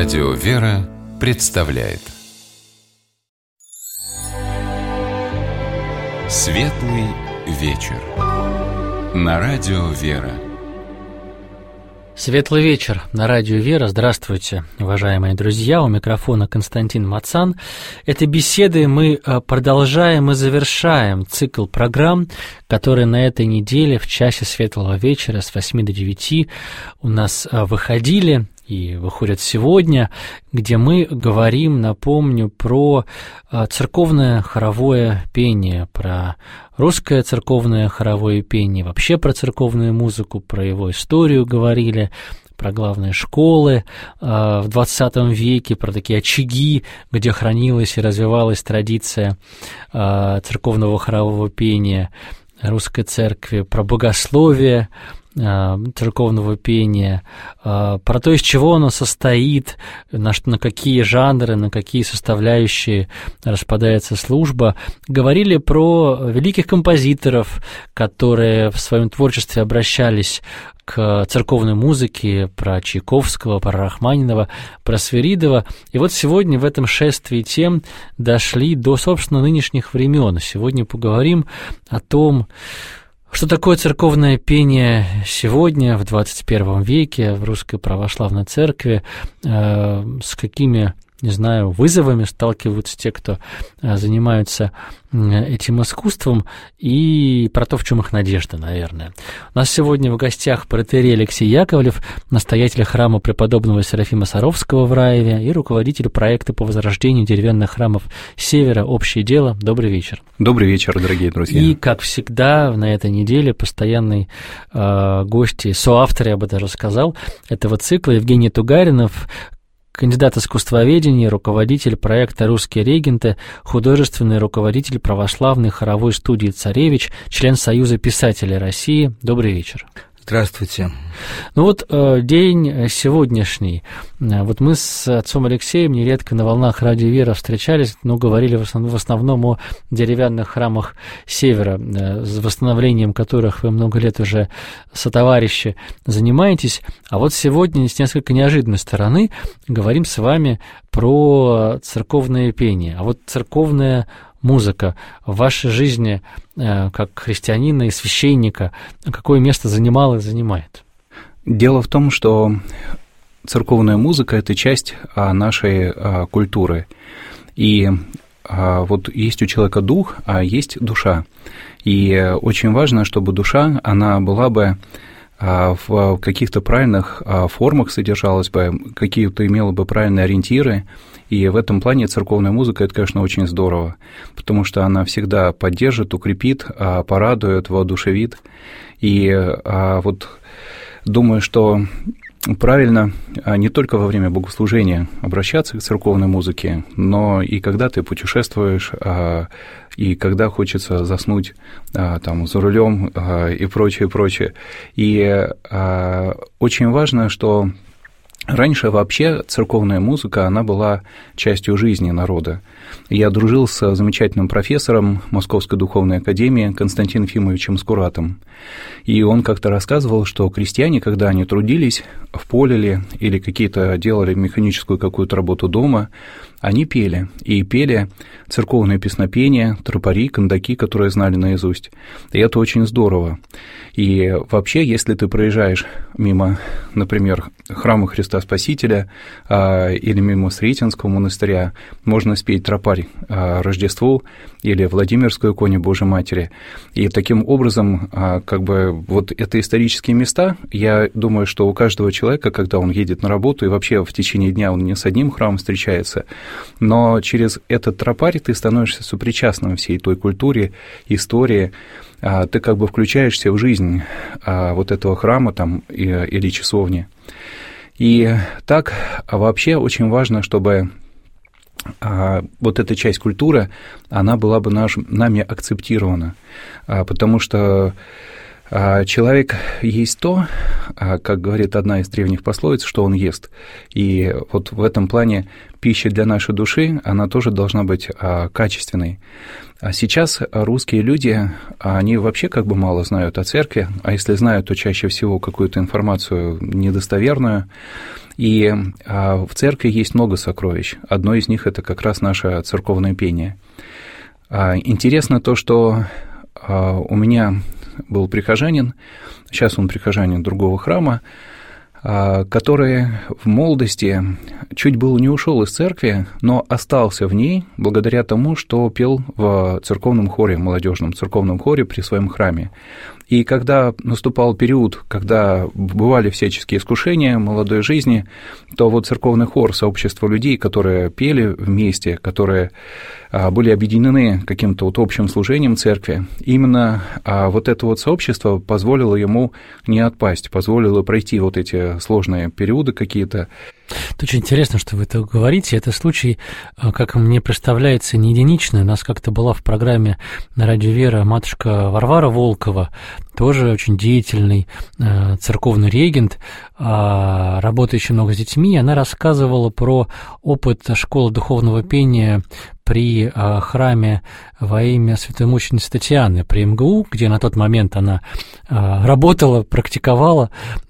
Радио «Вера» представляет Светлый вечер на Радио «Вера». Светлый вечер на Радио «Вера». Здравствуйте, уважаемые друзья. У микрофона Константин Мацан. Этой беседой мы продолжаем и завершаем цикл программ, которые на этой неделе в часе Светлого вечера с 8 до 9 у нас выходили и выходят сегодня, где мы говорим, напомню, про церковное хоровое пение, про русское церковное хоровое пение, вообще про церковную музыку, про его историю говорили, про главные школы в XX веке, про такие очаги, где хранилась и развивалась традиция церковного хорового пения русской церкви, про богословие церковного пения, про то, из чего оно состоит, на какие жанры, на какие составляющие распадается служба. Говорили про великих композиторов, которые в своем творчестве обращались к церковной музыке, про Чайковского, про Рахманинова, про Свиридова. И вот сегодня в этом шествии тем дошли до, собственно, нынешних времен. Сегодня поговорим о том, что такое церковное пение сегодня, в 21 веке, в Русской Православной Церкви, с какими, не знаю, вызовами сталкиваются те, кто занимаются этим искусством, и про то, в чем их надежда, наверное. У нас сегодня в гостях протоиерей Алексей Яковлев, настоятель храма преподобного Серафима Саровского в Раеве и руководитель проекта по возрождению деревянных храмов Севера «Общее дело». Добрый вечер. Добрый вечер, дорогие друзья. И, как всегда, на этой неделе постоянный гость, соавтор, я бы даже сказал, этого цикла Евгений Тугаринов, кандидат искусствоведения, руководитель проекта «Русские регенты», художественный руководитель православной хоровой студии «Царевич», член Союза писателей России. Добрый вечер. Здравствуйте. Ну вот день сегодняшний. Вот мы с отцом Алексеем нередко на волнах Радио «Вера» встречались, но говорили в основном о деревянных храмах Севера, с восстановлением которых вы много лет уже сотоварищи занимаетесь. А вот сегодня с несколько неожиданной стороны говорим с вами про церковное пение. А вот церковная музыка в вашей жизни, как христианина и священника, какое место занимала и занимает? Дело в том, что церковная музыка – это часть нашей культуры. И вот есть у человека дух, а есть душа. И очень важно, чтобы душа, она была бы в каких-то правильных формах содержалась бы, какие-то имела бы правильные ориентиры. И в этом плане церковная музыка – это, конечно, очень здорово, потому что она всегда поддержит, укрепит, порадует, воодушевит. И вот думаю, что правильно не только во время богослужения обращаться к церковной музыке, но и когда ты путешествуешь, и когда хочется заснуть там за рулем и прочее, прочее. И очень важно, что раньше вообще церковная музыка, она была частью жизни народа. Я дружил с замечательным профессором Московской духовной академии Константином Ефимовичем Скуратом. И он как-то рассказывал, что крестьяне, когда они трудились в поле или какие-то делали механическую какую-то работу дома, они пели. И пели церковное песнопение, тропари, кандаки, которые знали наизусть. И это очень здорово. И вообще, если ты проезжаешь мимо, например, храма Христа Спасителя или мимо Сретенского монастыря, можно спеть тропарь Рождеству или Владимирскую иконе Божьей Матери. И таким образом, как бы, вот это исторические места, я думаю, что у каждого человека, когда он едет на работу, и вообще в течение дня он не с одним храмом встречается, но через этот тропарь ты становишься сопричастным всей той культуре, истории, ты как бы включаешься в жизнь вот этого храма там, или часовни. И так вообще очень важно, чтобы вот эта часть культуры, она была бы нами акцептирована, потому что Человек есть то, как говорит одна из древних пословиц, что он ест. И вот в этом плане пища для нашей души, она тоже должна быть качественной. А сейчас русские люди, они вообще как бы мало знают о церкви, а если знают, то чаще всего какую-то информацию недостоверную. И в церкви есть много сокровищ. Одно из них – это как раз наше церковное пение. Интересно то, что у меня был прихожанин, сейчас он прихожанин другого храма, который в молодости чуть было не ушел из церкви, но остался в ней благодаря тому, что пел в церковном хоре, молодежном церковном хоре при своем храме. И когда наступал период, когда бывали всяческие искушения молодой жизни, то вот церковный хор, сообщество людей, которые пели вместе, которые были объединены каким-то вот общим служением церкви, именно вот это вот сообщество позволило ему не отпасть, позволило пройти вот эти сложные периоды какие-то. Это очень интересно, что вы это говорите. Это случай, как мне представляется, не единичный. У нас как-то была в программе на Радио Вера матушка Варвара Волкова, тоже очень деятельный церковный регент, работающий много с детьми. Она рассказывала про опыт школы духовного пения при храме во имя святой мученицы Татьяны при МГУ, где на тот момент она работала, практиковала,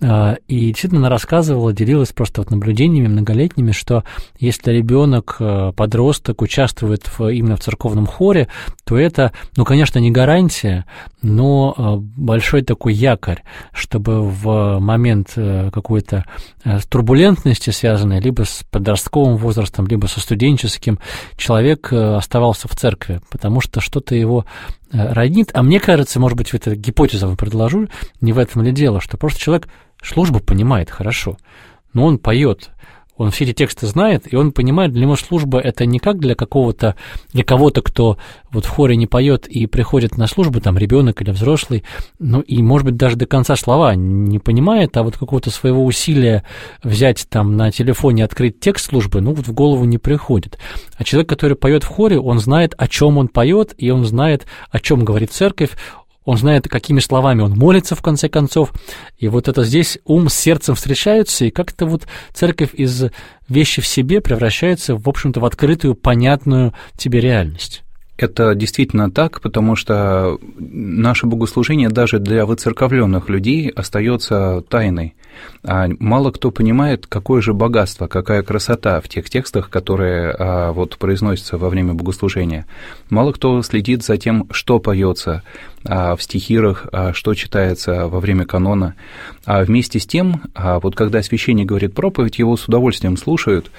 и действительно она рассказывала, делилась просто вот наблюдениями многолетними, что если ребенок, подросток участвует именно в церковном хоре, то это, ну, конечно, не гарантия, но большой такой якорь, чтобы в момент какой-то турбулентности, связанной либо с подростковым возрастом, либо со студенческим, человек оставался в церкви, потому что что-то его роднит. А мне кажется, может быть, это гипотезу вам предложу, не в этом ли дело, что просто человек службу понимает хорошо, но он поет, он все эти тексты знает, и он понимает, для него служба – это не как для кого-то, кто вот в хоре не поет и приходит на службу, там, ребенок или взрослый, ну, и, может быть, даже до конца слова не понимает, а вот какого-то своего усилия взять там на телефоне, открыть текст службы, ну, вот в голову не приходит. А человек, который поет в хоре, он знает, о чем он поет, и он знает, о чем говорит церковь, он знает, какими словами он молится, в конце концов. И вот это здесь ум с сердцем встречаются, и как-то вот церковь из вещи в себе превращается, в общем-то, в открытую, понятную тебе реальность. Это действительно так, потому что наше богослужение даже для выцерковленных людей остается тайной. Мало кто понимает, какое же богатство, какая красота в тех текстах, которые вот произносятся во время богослужения. Мало кто следит за тем, что поется в стихирах, что читается во время канона. А вместе с тем, вот когда священник говорит проповедь, его с удовольствием слушают,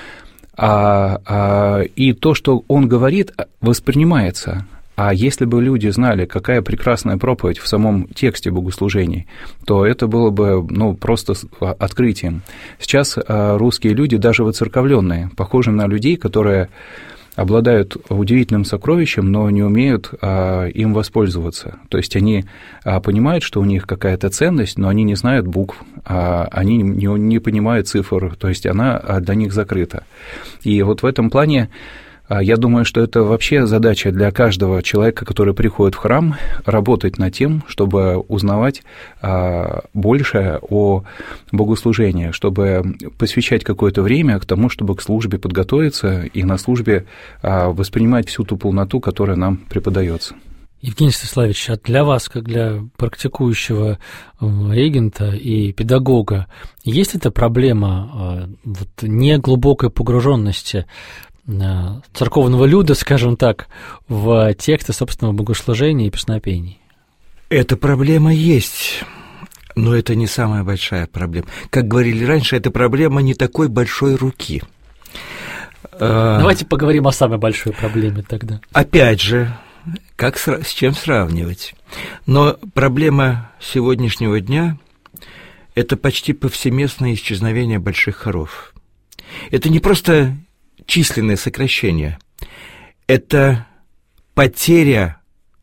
и то, что он говорит, воспринимается. А если бы люди знали, какая прекрасная проповедь в самом тексте богослужений, то это было бы, ну, просто открытием. Сейчас русские люди, даже выцерковленные, похожи на людей, которые обладают удивительным сокровищем, но не умеют им воспользоваться. То есть они понимают, что у них какая-то ценность, но они не знают букв, они не понимают цифр, то есть она для них закрыта. И вот в этом плане я думаю, что это вообще задача для каждого человека, который приходит в храм, работать над тем, чтобы узнавать больше о богослужении, чтобы посвящать какое-то время к тому, чтобы к службе подготовиться и на службе воспринимать всю ту полноту, которая нам преподается. Евгений Станиславович, а для вас, как для практикующего регента и педагога, есть эта проблема вот, неглубокой погруженности церковного люда, скажем так, в тексты собственного богослужения и песнопений? Эта проблема есть, но это не самая большая проблема. Как говорили раньше, это проблема не такой большой руки. Давайте поговорим о самой большой проблеме тогда. Опять же, как с чем сравнивать? Но проблема сегодняшнего дня – это почти повсеместное исчезновение больших хоров. Это не просто численное сокращение, это потеря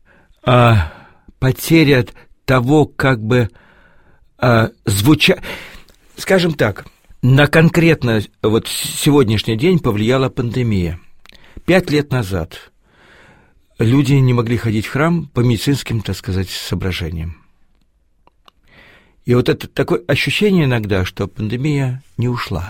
того, как бы звуча... Скажем так, на конкретно вот сегодняшний день повлияла пандемия. 5 лет назад люди не могли ходить в храм по медицинским, так сказать, соображениям. И вот это такое ощущение иногда, что пандемия не ушла,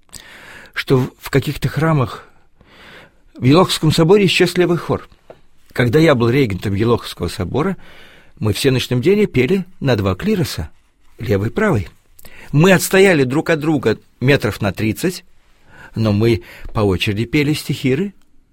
что в каких-то храмах в Елоховском соборе исчез левый хор. Когда я был регентом Елоховского собора, мы в всеночном деле пели на 2 клироса, левый и правый. Мы отстояли друг от друга метров на 30, но мы по очереди пели стихиры,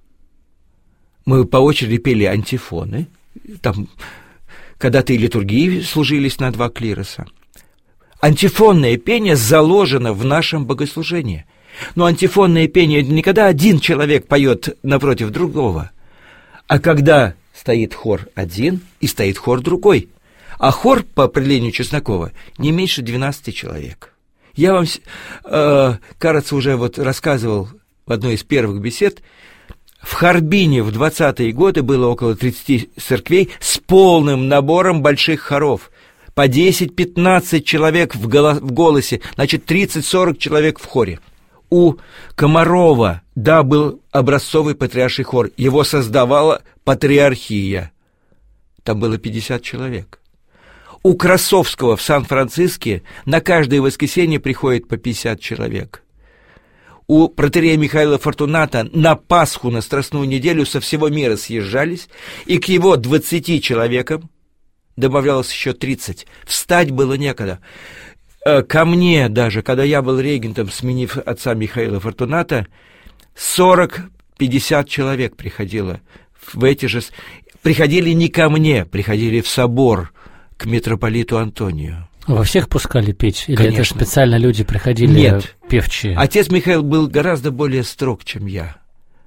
мы по очереди пели антифоны, там когда-то и литургии служились на 2 клироса. Антифонное пение заложено в нашем богослужении. Но антифонное пение не когда один человек поет напротив другого, а когда стоит хор один и стоит хор другой. А хор, по определению Чеснокова, не меньше 12 человек. Я вам, кажется, уже вот рассказывал в одной из первых бесед, в Харбине в 20-е годы было около 30 церквей с полным набором больших хоров. По 10-15 человек в голосе, значит, 30-40 человек в хоре. У Комарова, да, был образцовый патриарший хор. Его создавала патриархия. Там было 50 человек. У Красовского в Сан-Франциско на каждое воскресенье приходит по 50 человек. У протоиерея Михаила Фортуната на Пасху, на Страстную неделю со всего мира съезжались, и к его 20 человекам добавлялось еще 30. Встать было некогда. Ко мне даже, когда я был регентом, сменив отца Михаила Фортуната, 40-50 человек приходило в эти же... Приходили не ко мне, приходили в собор к митрополиту Антонию. Во всех пускали петь? Или Конечно. это специально люди приходили? Нет. Певчие? Отец Михаил был гораздо более строг, чем я.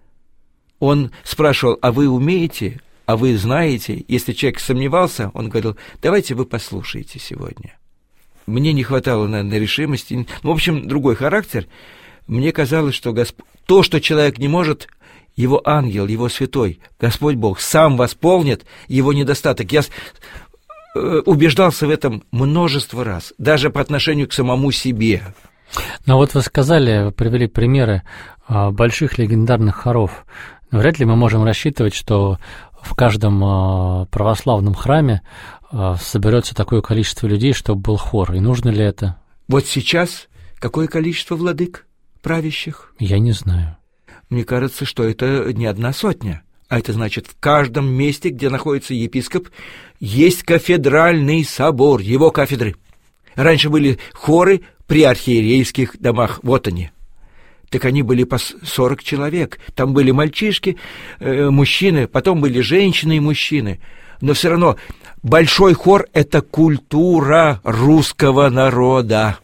Он спрашивал, а вы умеете, а вы знаете? Если человек сомневался, он говорил, давайте вы послушаете сегодня. Мне не хватало, наверное, решимости. В общем, другой характер. Мне казалось, что то, что человек не может, его ангел, его святой, Господь Бог, сам восполнит его недостаток. Я убеждался в этом множество раз, даже по отношению к самому себе. Но вот вы сказали, вы привели примеры больших легендарных хоров. Вряд ли мы можем рассчитывать, что в каждом православном храме соберется такое количество людей, чтобы был хор. И нужно ли это? Вот сейчас какое количество владык правящих? Я не знаю. Мне кажется, что это не 100, а это значит, в каждом месте, где находится епископ, есть кафедральный собор, его кафедры. Раньше были хоры при архиерейских домах, вот они. Так они были по 40 человек. Там были мальчишки, мужчины, потом были женщины и мужчины. Но все равно большой хор – это культура русского народа.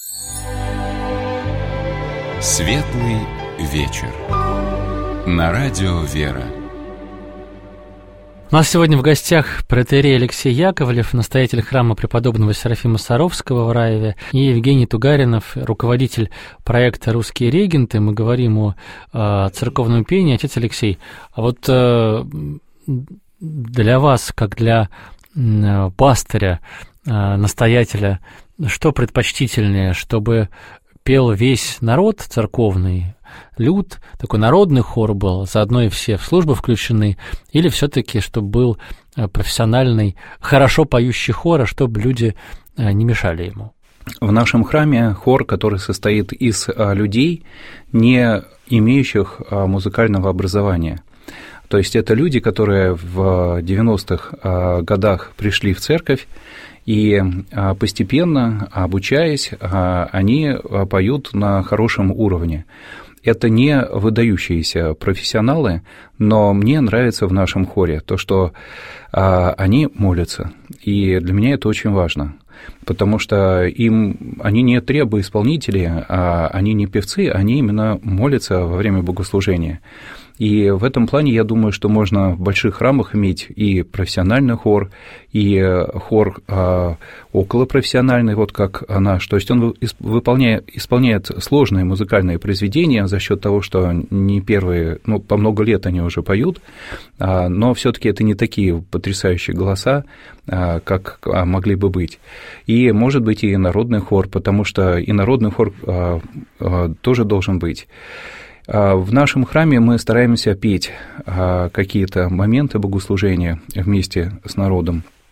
Светлый вечер. На радио «Вера». У нас сегодня в гостях протоиерей Алексей Яковлев, настоятель храма преподобного Серафима Саровского в Раеве, и Евгений Тугаринов, руководитель проекта «Русские регенты». Мы говорим о церковном пении. Отец Алексей, а вот для вас, как для пастыря, настоятеля, что предпочтительнее, чтобы пел весь народ церковный, люд, такой народный хор был, заодно и все в службу включены, или все-таки, чтобы был профессиональный, хорошо поющий хор, а чтобы люди не мешали ему? В нашем храме хор, который состоит из людей, не имеющих музыкального образования. То есть это люди, которые в 90-х годах пришли в церковь, и постепенно, обучаясь, они поют на хорошем уровне. Это не выдающиеся профессионалы, но мне нравится в нашем хоре то, что они молятся, и для меня это очень важно, потому что они не требоисполнители, они не певцы, они именно молятся во время богослужения. И в этом плане я думаю, что можно в больших храмах иметь и профессиональный хор, и хор околопрофессиональный, вот как наш. То есть он исполняет сложные музыкальные произведения за счет того, что не первые, по много лет они уже поют, но все-таки это не такие потрясающие голоса, как могли бы быть. И, может быть, и народный хор, потому что и народный хор тоже должен быть. В нашем храме мы стараемся петь какие-то моменты богослужения вместе с народом.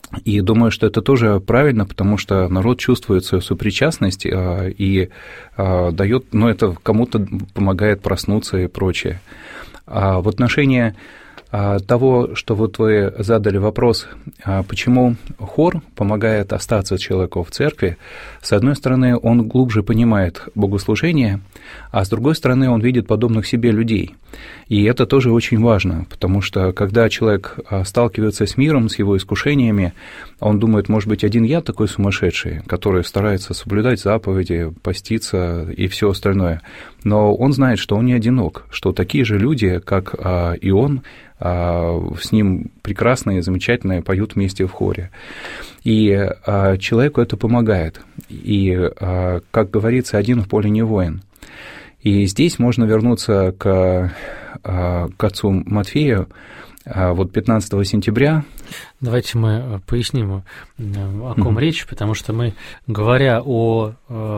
И думаю, что это тоже правильно, потому что народ чувствует свою сопричастность и дает, это кому-то помогает проснуться и прочее. А в отношении того, что вот вы задали вопрос, почему хор помогает остаться человеку в церкви, с одной стороны, он глубже понимает богослужение, а с другой стороны, он видит подобных себе людей. И это тоже очень важно, потому что когда человек сталкивается с миром, с его искушениями, он думает, может быть, один я такой сумасшедший, который старается соблюдать заповеди, поститься и все остальное. Но он знает, что он не одинок, что такие же люди, как и он, с ним прекрасные, замечательные, поют вместе в хоре. И человеку это помогает. И, как говорится, один в поле не воин. И здесь можно вернуться к отцу Матфею. Вот 15 сентября... Давайте мы поясним, о ком речь, потому что мы, говоря о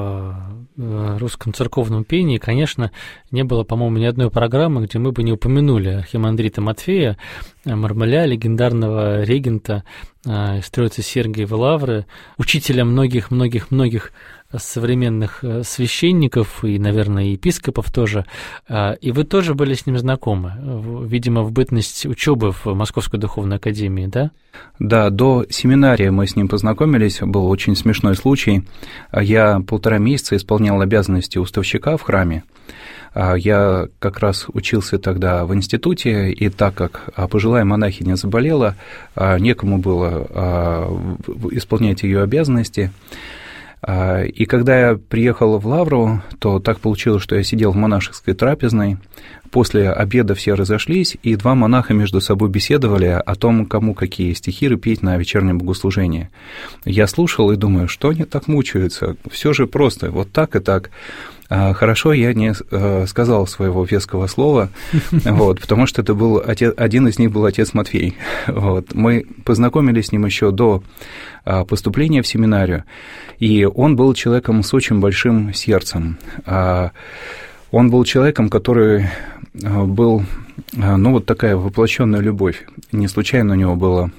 русском церковном пении, конечно, не было, по-моему, ни одной программы, где мы бы не упомянули архимандрита Матфея, Мармеля, легендарного регента из Троицы Сергиевой Лавры, учителя многих-многих-многих современных священников и, наверное, епископов тоже. И вы тоже были с ним знакомы, видимо, в бытность учебы в Московской духовной академии, да? Да, до семинарии мы с ним познакомились, был очень смешной случай. Я 1,5 месяца исполнял обязанности уставщика в храме. Я как раз учился тогда в институте, и так как пожилая монахиня заболела, некому было исполнять ее обязанности. И когда я приехал в Лавру, то так получилось, что я сидел в монашеской трапезной. После обеда все разошлись, и 2 монаха между собой беседовали о том, кому какие стихиры петь на вечернем богослужении. Я слушал и думаю, что они так мучаются? Все же просто, вот так и так. Хорошо, я не сказал своего веского слова, потому что это был один из них был отец Матфей. Мы познакомились с ним еще до поступления в семинарию, и он был человеком с очень большим сердцем. Он был человеком, который был, такая воплощенная любовь. Не случайно у него было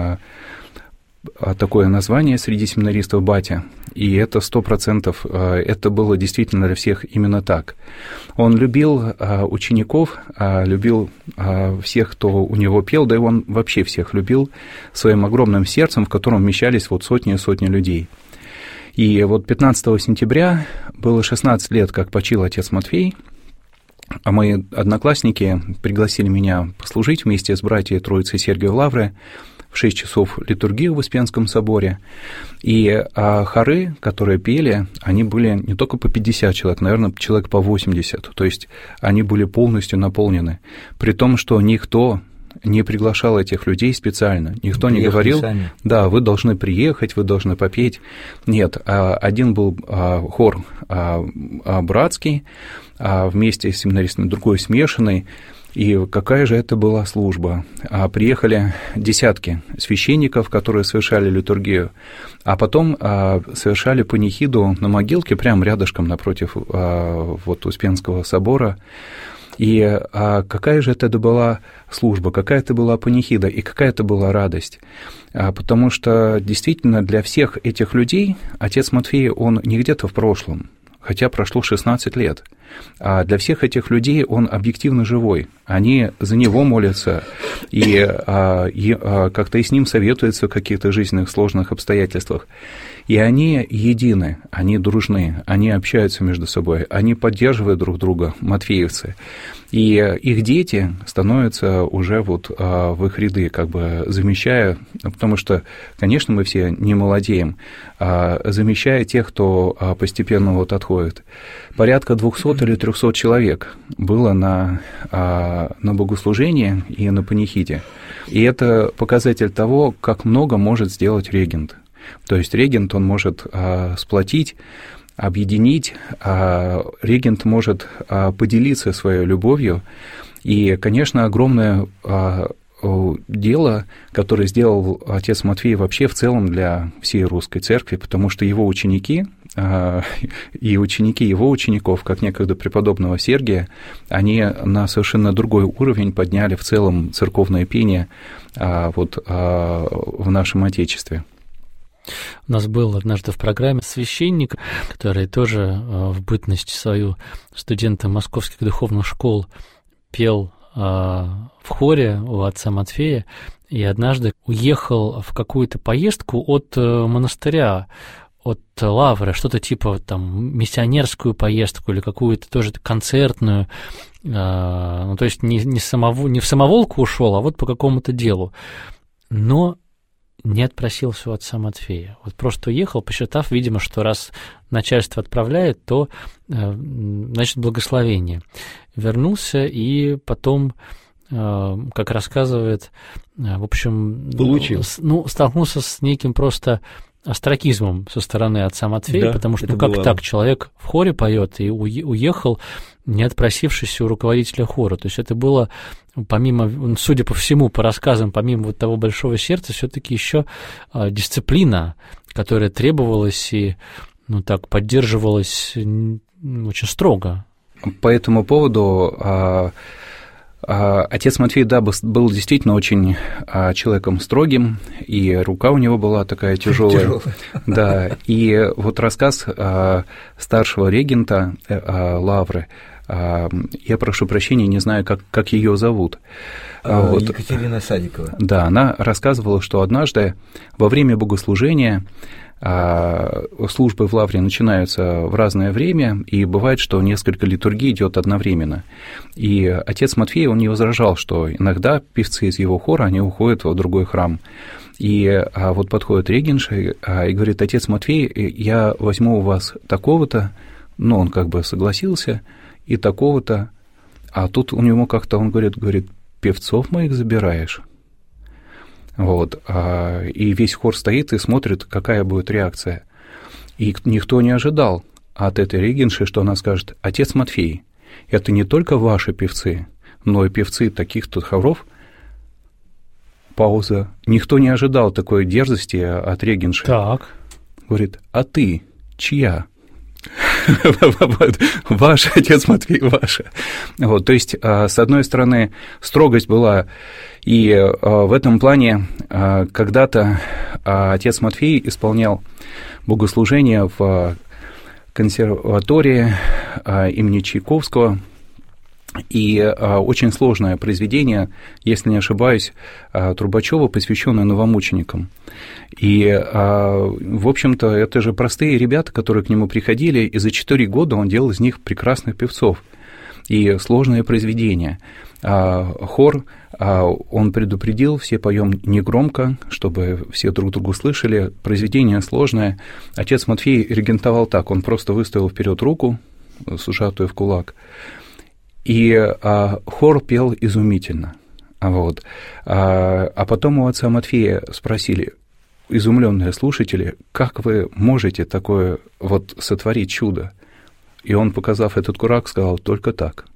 такое название среди семинаристов «Батя», и это 100%, это было действительно для всех именно так. Он любил учеников, любил всех, кто у него пел, да и он вообще всех любил своим огромным сердцем, в котором вмещались сотни и сотни людей. И 15 сентября было 16 лет, как почил отец Матфей, а мои одноклассники пригласили меня послужить вместе с братьями Троицы Сергиевой Лавры в 6 часов литургию в Успенском соборе. И хоры, которые пели, они были не только по 50 человек, наверное, человек по 80. То есть они были полностью наполнены. При том, что никто не приглашал этих людей специально. Никто не говорил, сами. Да, вы должны приехать, вы должны попеть. Нет, один был хор братский, вместе с семинаристами, другой смешанный. И какая же это была служба? Приехали десятки священников, которые совершали литургию, а потом совершали панихиду на могилке прямо рядышком напротив Успенского собора. И какая же это была служба, какая это была панихида и какая это была радость. Потому что действительно для всех этих людей отец Матфей, он не где-то в прошлом, хотя прошло 16 лет. А для всех этих людей он объективно живой. Они за него молятся, и как-то и с ним советуются в каких-то жизненных сложных обстоятельствах. И они едины, они дружны, они общаются между собой, они поддерживают друг друга, матфеевцы. И их дети становятся уже в их ряды, как бы замещая, потому что, конечно, мы все не молодеем, замещая тех, кто постепенно отходит. Порядка 200 или 300 человек было на богослужении и на панихиде. И это показатель того, как много может сделать регент. То есть регент, он может сплотить, объединить, регент может поделиться своей любовью. И, конечно, огромное дело, которое сделал отец Матфей вообще в целом для всей русской церкви, потому что его ученики, и ученики его учеников, как некогда преподобного Сергия, они на совершенно другой уровень подняли в целом церковное пение в нашем Отечестве. У нас был однажды в программе священник, который тоже в бытность свою студентом московских духовных школ пел в хоре у отца Матфея, и однажды уехал в какую-то поездку от монастыря, от лавры, что-то типа там миссионерскую поездку или какую-то тоже концертную, то есть не в самоволку ушел, а вот по какому-то делу, но не отпросился у отца Матфея. Вот просто уехал, посчитав, видимо, что раз начальство отправляет, то, значит, благословение. Вернулся и потом, как рассказывает, в общем, столкнулся с неким просто остракизмом со стороны отца Матфея, потому что, как так, человек в хоре поет и уехал, не отпросившись у руководителя хора. То есть это было, помимо, судя по всему, по рассказам, помимо вот того большого сердца, все-таки еще дисциплина, которая требовалась и, поддерживалась очень строго. По этому поводу отец Матфей, был действительно очень человеком строгим, и рука у него была такая тяжелая. Да, и вот рассказ старшего регента лавры, я прошу прощения, не знаю, как ее зовут. Екатерина Садикова. Да, она рассказывала, что однажды во время богослужения службы в лавре начинаются в разное время, и бывает, что несколько литургий идет одновременно. И отец Матфей, он не возражал, что иногда певцы из его хора, они уходят в другой храм. И вот подходит регенша и говорит: отец Матфей, я возьму у вас такого-то, он как бы согласился, и такого-то, а тут у него как-то, он говорит, певцов моих забираешь. Вот, и весь хор стоит и смотрит, какая будет реакция. И никто не ожидал от этой регенши, что она скажет: отец Матфей, это не только ваши певцы, но и певцы таких-то хоров. Пауза. Никто не ожидал такой дерзости от регенши. Так. Говорит: а ты чья? Ваш, отец Матфей, ваша. Вот, то есть, с одной стороны, строгость была, и в этом плане когда-то отец Матфей исполнял богослужение в консерватории имени Чайковского, и очень сложное произведение, если не ошибаюсь, Трубачева, посвященное новомученикам. И, в общем-то, это же простые ребята, которые к нему приходили, и за 4 года он делал из них прекрасных певцов. И сложное произведение. Хор, он предупредил, все поем негромко, чтобы все друг друга слышали. Произведение сложное. Отец Матфей регентовал так: он просто выставил вперед руку, сжатую в кулак, и хор пел изумительно. Вот. А потом у отца Матфея спросили изумленные слушатели: как вы можете такое вот сотворить чудо? И он, показав этот курак, сказал: только так.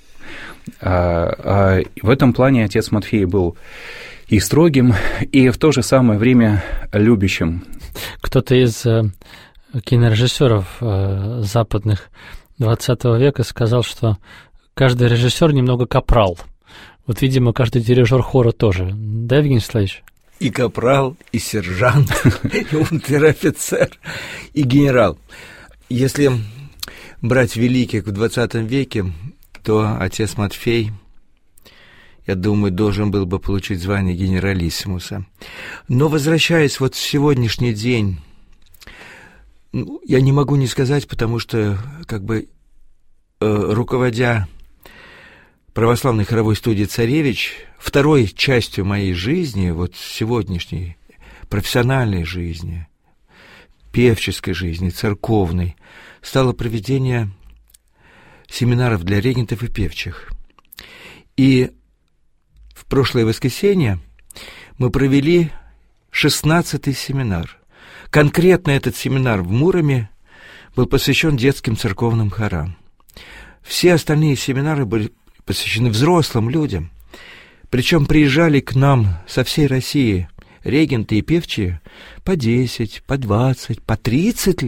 В этом плане отец Матфей был и строгим, и в то же самое время любящим. Кто-то из кинорежиссеров западных XX века сказал, что каждый режиссер немного капрал. Вот, видимо, каждый дирижер хора тоже. Да, Евгений Славович? И капрал, и сержант, и унтер-офицер, и генерал. Если брать великих в XX веке, то отец Матфей, я думаю, должен был бы получить звание генералиссимуса. Но, возвращаясь вот в сегодняшний день, я не могу не сказать, потому что, руководя православной хоровой студии «Царевич», второй частью моей жизни, вот сегодняшней профессиональной жизни, певческой жизни, церковной, стало проведение семинаров для регентов и певчих. И в прошлое воскресенье мы провели 16-й семинар. Конкретно этот семинар в Муроме был посвящен детским церковным хорам. Все остальные семинары были посвящены взрослым людям. Причем приезжали к нам со всей России регенты и певчие по 10, по 20, по 30 лет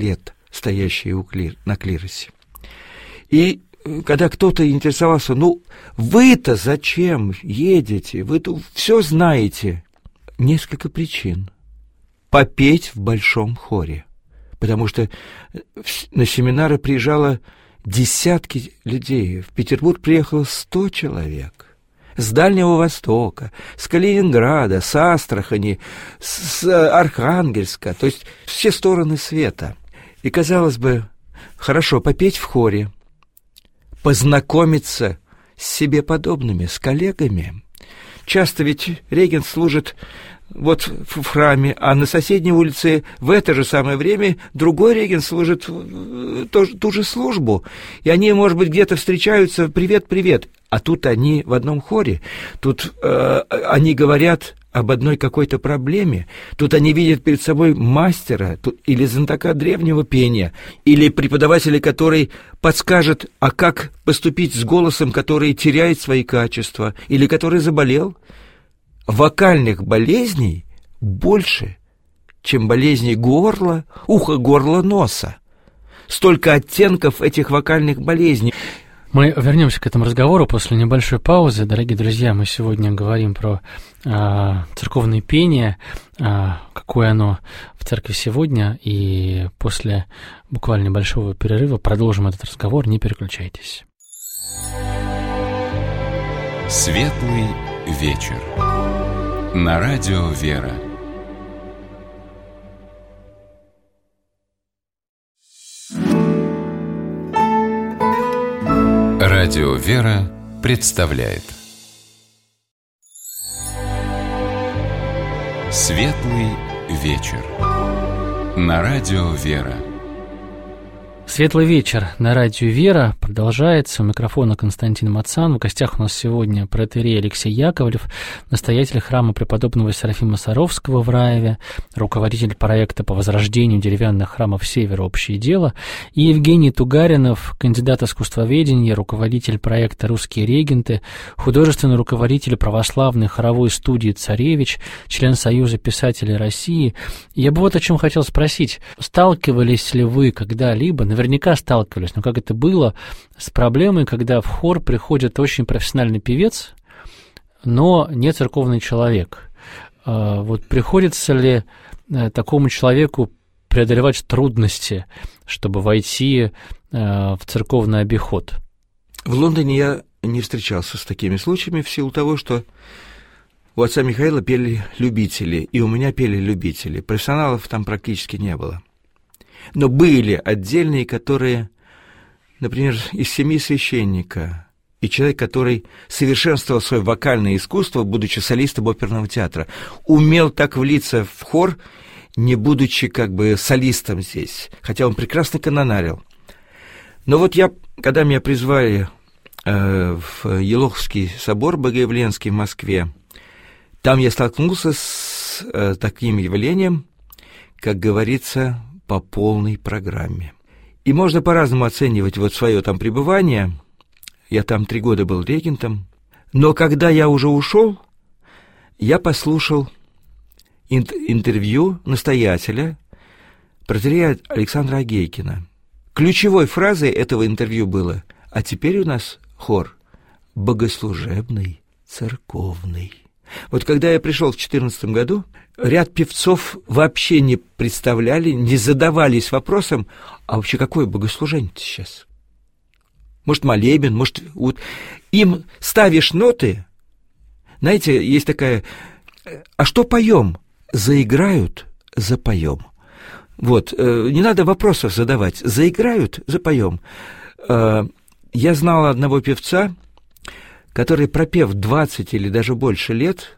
стоящие на клиросе. И когда кто-то интересовался, вы-то зачем едете? Вы-то все знаете. Несколько причин. Попеть в большом хоре. Потому что на семинары приезжало десятки людей. В Петербург приехало 100 человек. С Дальнего Востока, с Калининграда, с Астрахани, с Архангельска. То есть все стороны света. И, казалось бы, хорошо попеть в хоре, познакомиться с себе подобными, с коллегами. Часто ведь регент служит вот в храме, а на соседней улице в это же самое время другой регент служит ту же службу. И они, может быть, где-то встречаются, привет, привет. А тут они в одном хоре, тут они говорят об одной какой-то проблеме, тут они видят перед собой мастера или знатока древнего пения, или преподавателя, который подскажет, а как поступить с голосом, который теряет свои качества, или который заболел. Вокальных болезней больше, чем болезней горла, уха, горла, носа. Столько оттенков этих вокальных болезней. Мы вернемся к этому разговору после небольшой паузы. Дорогие друзья, мы сегодня говорим про церковное пение, какое оно в церкви сегодня, и после буквально небольшого перерыва продолжим этот разговор. Не переключайтесь. Светлый вечер. На радио «Вера». Радио «Вера» представляет Светлый вечер. На радио «Вера». Светлый вечер на радио «Вера» продолжается. У микрофона Константин Мацан. В гостях у нас сегодня протоиерей Алексей Яковлев, настоятель храма преподобного Серафима Саровского в Раеве, руководитель проекта по возрождению деревянных храмов Севера «Общее дело», и Евгений Тугаринов, кандидат искусствоведения, руководитель проекта «Русские регенты», художественный руководитель православной хоровой студии «Царевич», член Союза писателей России. Я бы вот о чем хотел спросить. Сталкивались ли вы когда-либо, наверняка сталкивались, но как это было, с проблемой, когда в хор приходит очень профессиональный певец, но не церковный человек? Вот приходится ли такому человеку преодолевать трудности, чтобы войти в церковный обиход? В Лондоне я не встречался с такими случаями в силу того, что у отца Михаила пели любители, и у меня пели любители. Профессионалов там практически не было. Но были отдельные, которые, например, из семьи священника, и человек, который совершенствовал свое вокальное искусство, будучи солистом оперного театра, умел так влиться в хор, не будучи как бы солистом здесь, хотя он прекрасно канонарил. Но вот когда меня призвали в Елоховский собор Богоявленский в Москве, там я столкнулся с таким явлением, как говорится, по полной программе. И можно по-разному оценивать вот свое там пребывание. Я там 3 года был регентом. Но когда я уже ушел, я послушал интервью настоятеля, протоиерея Александра Агейкина. Ключевой фразой этого интервью было: «А теперь у нас хор богослужебный, церковный». Вот когда я пришел в 2014 году, ряд певцов вообще не представляли, не задавались вопросом, а вообще какое богослужение-то сейчас? Может, молебен, может... Вот. Им ставишь ноты, знаете, есть такая... А что поем? Заиграют, запоем. Вот, не надо вопросов задавать. Заиграют, запоем. Я знал одного певца, который, пропев 20 или даже больше лет,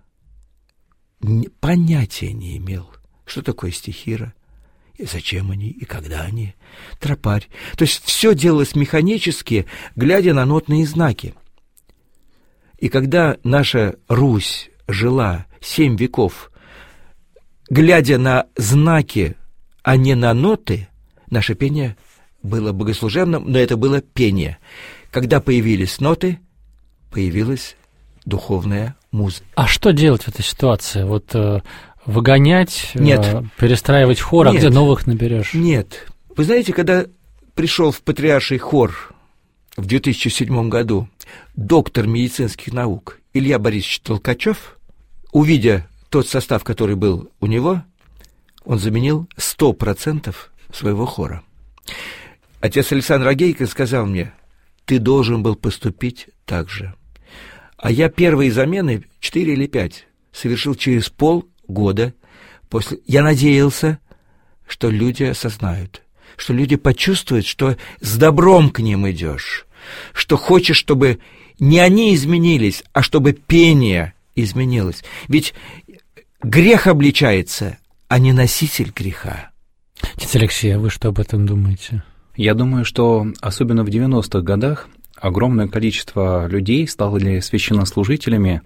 понятия не имел, что такое стихира, и зачем они, и когда они, тропарь. То есть все делалось механически, глядя на нотные знаки. И когда наша Русь жила 7 веков, глядя на знаки, а не на ноты, наше пение было богослужебным, но это было пение. Когда появились ноты, появилась духовная музыка. А что делать в этой ситуации? Вот выгонять, Нет. перестраивать хор, Нет. А где новых наберешь? Нет. Вы знаете, когда пришел в Патриарший хор в 2007 году доктор медицинских наук Илья Борисович Толкачев, увидя тот состав, который был у него, он заменил 100% своего хора. Отец Александр Агейко сказал мне: ты должен был поступить так же. А я первые замены, 4 или 5, совершил через полгода после. Я надеялся, что люди осознают, что люди почувствуют, что с добром к ним идешь, что хочешь, чтобы не они изменились, а чтобы пение изменилось. Ведь грех обличается, а не носитель греха. Отец Алексей, а вы что об этом думаете? Я думаю, что особенно в 90-х годах огромное количество людей стали священнослужителями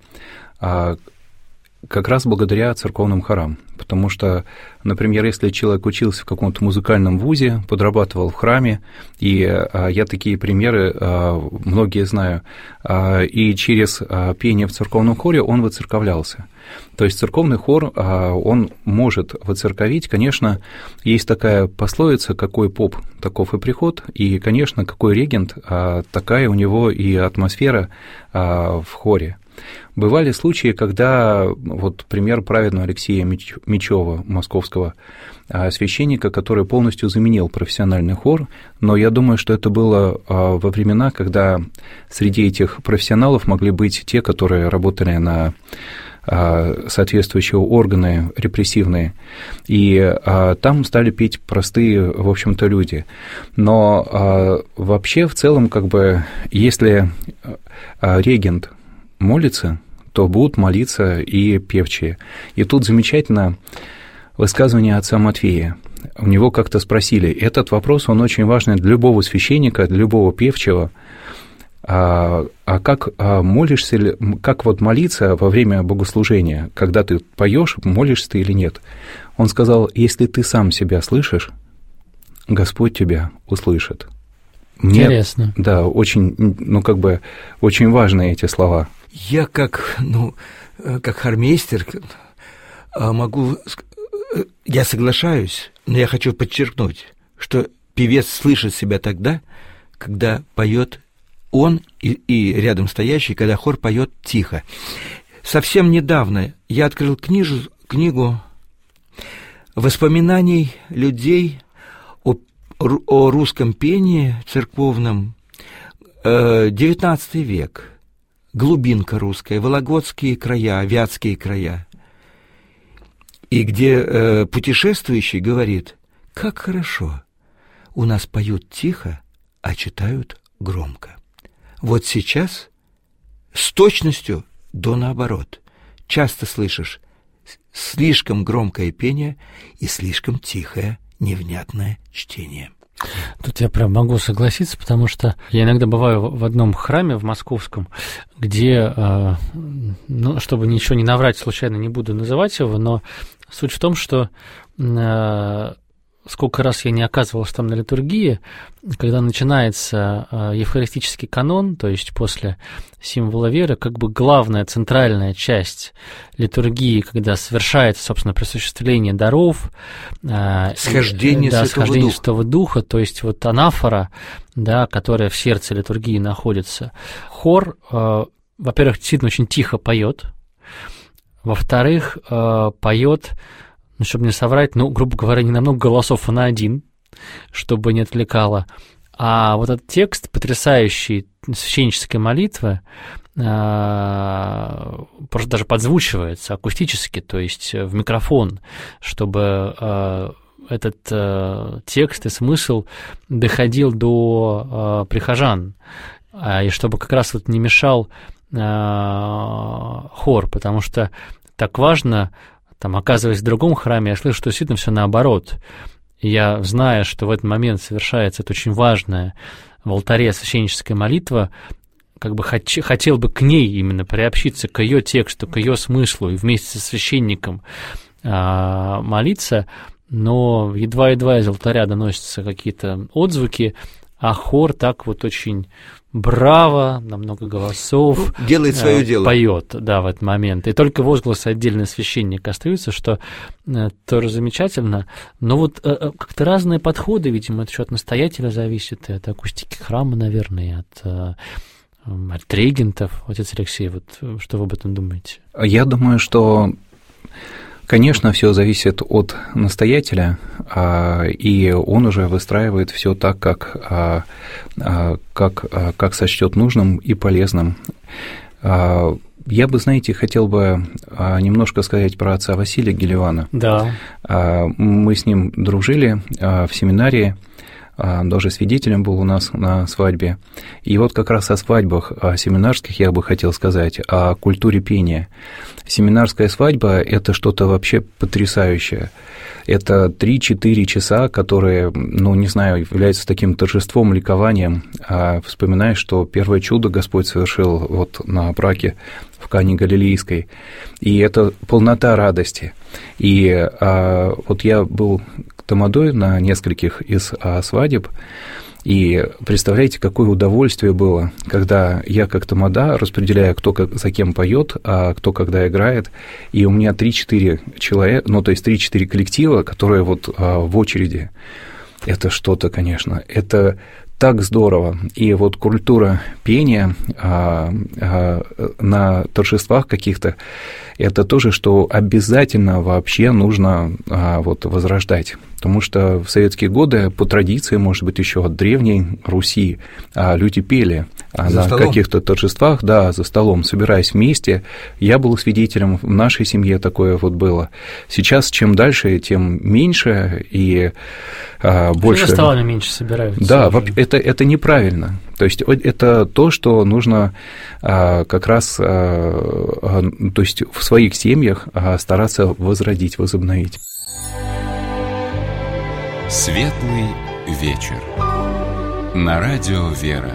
как раз благодаря церковным хорам. Потому что, например, если человек учился в каком-то музыкальном вузе, подрабатывал в храме, и я такие примеры многие знаю, и через пение в церковном хоре он выцерковлялся. То есть церковный хор, он может воцерковить. Конечно, есть такая пословица: какой поп, таков и приход, и, конечно, какой регент, такая у него и атмосфера в хоре. Бывали случаи, когда, вот пример праведного Алексея Мечева, московского священника, который полностью заменил профессиональный хор, но я думаю, что это было во времена, когда среди этих профессионалов могли быть те, которые работали на соответствующие органы репрессивные, и там стали петь простые, в общем-то, люди. Но вообще, в целом, как бы, если регент молится, то будут молиться и певчие. И тут замечательно высказывание отца Матфея. У него как-то спросили, этот вопрос, он очень важный для любого священника, для любого певчего. А как молишься ли, как вот молиться во время богослужения, когда ты поешь, молишься ты или нет? Он сказал: если ты сам себя слышишь, Господь тебя услышит. Интересно. Да, очень, как бы, очень важные эти слова. Я как хормейстер я соглашаюсь, но я хочу подчеркнуть, что певец слышит себя тогда, когда поет он и рядом стоящий, когда хор поет тихо. Совсем недавно я открыл книгу воспоминаний людей о русском пении церковном, XIX век, глубинка русская, вологодские края, вятские края, и где путешествующий говорит: как хорошо, у нас поют тихо, а читают громко. Вот сейчас с точностью до наоборот. Часто слышишь слишком громкое пение и слишком тихое, невнятное чтение. Тут я прям могу согласиться, потому что я иногда бываю в одном храме в московском, где, чтобы ничего не наврать, случайно не буду называть его, но суть в том, что сколько раз я не оказывался там на литургии, когда начинается евхаристический канон, то есть после символа веры, как бы главная, центральная часть литургии, когда совершается, собственно, присуществление даров, схождение Святого Духа, то есть вот анафора, да, которая в сердце литургии находится. Хор, во-первых, действительно очень тихо поет, во-вторых, поет, чтобы не соврать, грубо говоря, не на много голосов, а на один, чтобы не отвлекало. А вот этот текст потрясающий священнической молитвы просто даже подзвучивается акустически, то есть в микрофон, чтобы этот текст и смысл доходил до прихожан, и чтобы как раз вот не мешал хор, потому что так важно. Там, оказываясь в другом храме, я слышу, что действительно все наоборот. И я, зная, что в этот момент совершается это очень важная в алтаре священническая молитва, как бы хотел бы к ней именно приобщиться, к ее тексту, к ее смыслу, и вместе со священником молиться, но едва-едва из алтаря доносятся какие-то отзвуки, а хор так вот очень браво, на много голосов. Делает свое дело. Поет, да, в этот момент. И только возгласы отдельный священник остаются, что тоже замечательно. Но вот как-то разные подходы, видимо, это еще от настоятеля зависит, и от акустики храма, наверное, и от регентов. Отец Алексей, вот что вы об этом думаете? Я думаю, что, конечно, все зависит от настоятеля, и он уже выстраивает все так, как сочтет нужным и полезным. Я бы, знаете, хотел бы немножко сказать про отца Василия Гелевана. Да. Мы с ним дружили в семинарии, даже свидетелем был у нас на свадьбе. И вот как раз о свадьбах семинарских я бы хотел сказать, о культуре пения. Семинарская свадьба – это что-то вообще потрясающее. Это 3-4 часа, которые, не знаю, являются таким торжеством, ликованием. Вспоминаешь, что первое чудо Господь совершил вот на браке в Кане Галилейской. И это полнота радости. И вот я был тамадой на нескольких из свадеб, и представляете, какое удовольствие было, когда я как тамада распределяю, кто за кем поет, а кто когда играет, и у меня 3-4 человека, то есть 3-4 коллектива, которые вот в очереди. Это что-то, конечно, это так здорово. И вот культура пения на торжествах каких-то, это тоже, что обязательно вообще нужно возрождать. Потому что в советские годы, по традиции, может быть, еще от древней Руси, люди пели на каких-то торжествах, да, за столом, собираясь вместе. Я был свидетелем, в нашей семье такое вот было. Сейчас чем дальше, тем меньше и больше. За столами меньше собираются. Да, это неправильно. То есть это то, что нужно как раз, то есть в своих семьях стараться возродить, возобновить. Светлый вечер. На радио «Вера».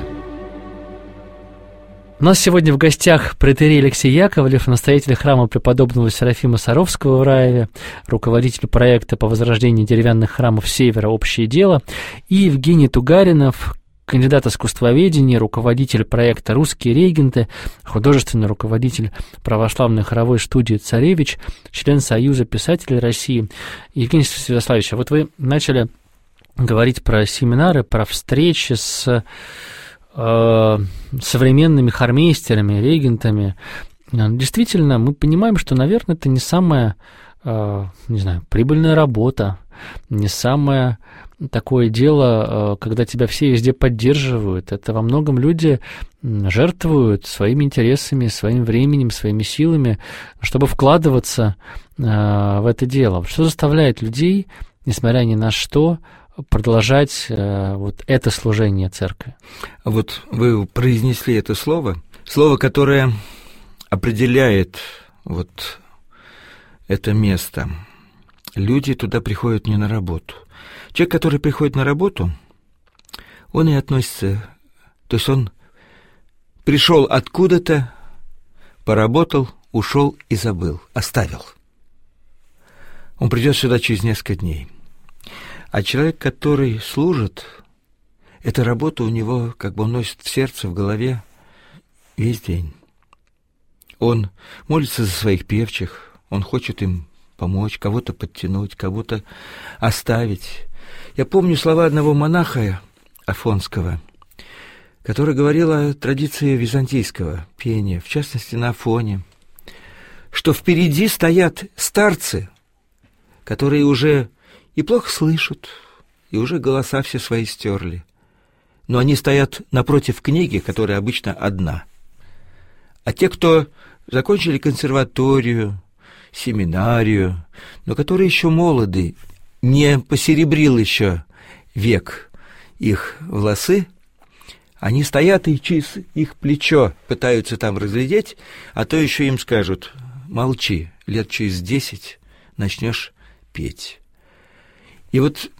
У нас сегодня в гостях протоиерей Алексей Яковлев, настоятель храма преподобного Серафима Саровского в Раеве, руководитель проекта по возрождению деревянных храмов Севера «Общее дело», и Евгений Тугаринов, кандидат искусствоведения, руководитель проекта «Русские регенты», художественный руководитель православной хоровой студии «Царевич», член Союза писателей России. Евгений Святославович, вот вы начали говорить про семинары, про встречи с современными хормейстерами, регентами. Действительно, мы понимаем, что, наверное, это не самая, прибыльная работа, не самое такое дело, когда тебя все везде поддерживают. Это во многом люди жертвуют своими интересами, своим временем, своими силами, чтобы вкладываться в это дело. Что заставляет людей, несмотря ни на что, продолжать вот это служение церкви? Вот вы произнесли это слово, которое определяет вот это место. Люди туда приходят не на работу. Человек, который приходит на работу, он и относится, то есть он пришел откуда-то, поработал, ушел и забыл, оставил. Он придет сюда через несколько дней. А человек, который служит, эта работа у него, он носит в сердце, в голове весь день. Он молится за своих певчих, он хочет им помочь, кого-то подтянуть, кого-то оставить. Я помню слова одного монаха афонского, который говорил о традиции византийского пения, в частности на Афоне, что впереди стоят старцы, которые уже и плохо слышат, и уже голоса все свои стерли. Но они стоят напротив книги, которая обычно одна. А те, кто закончили консерваторию, семинарию, но которые еще молоды, не посеребрил еще век их волосы, они стоят и через их плечо пытаются там разглядеть, а то еще им скажут: молчи, лет через 10 начнешь петь. И вот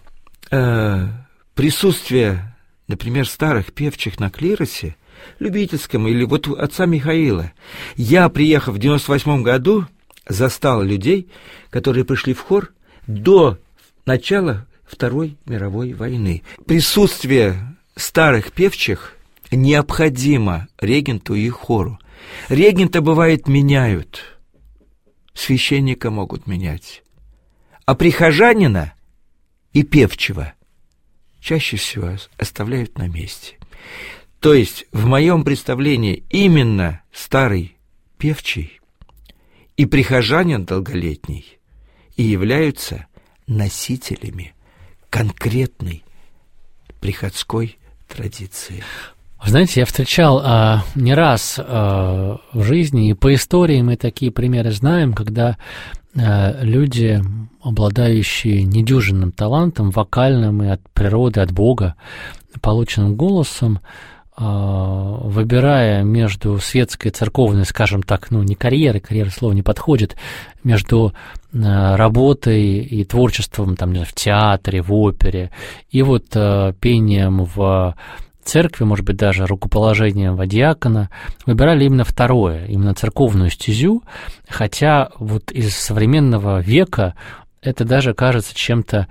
присутствие, например, старых певчих на клиросе, любительском, или вот отца Михаила. Я, приехав в 98 году, застал людей, которые пришли в хор до начала Второй мировой войны. Присутствие старых певчих необходимо регенту и хору. Регента, бывает, меняют, священника могут менять, а прихожанина и певчего чаще всего оставляют на месте. То есть, в моем представлении, именно старый певчий и прихожанин долголетний и являются носителями конкретной приходской традиции. Знаете, я встречал не раз в жизни, и по истории мы такие примеры знаем, когда люди, обладающие недюжинным талантом, вокальным и от природы, от Бога, полученным голосом, выбирая между светской и церковной, скажем так, не карьерой, карьера слово не подходит, между работой и творчеством там, в театре, в опере, и вот пением в церкви, может быть, даже рукоположением во диакона, выбирали именно второе, именно церковную стезю, хотя вот из современного века это даже кажется чем-то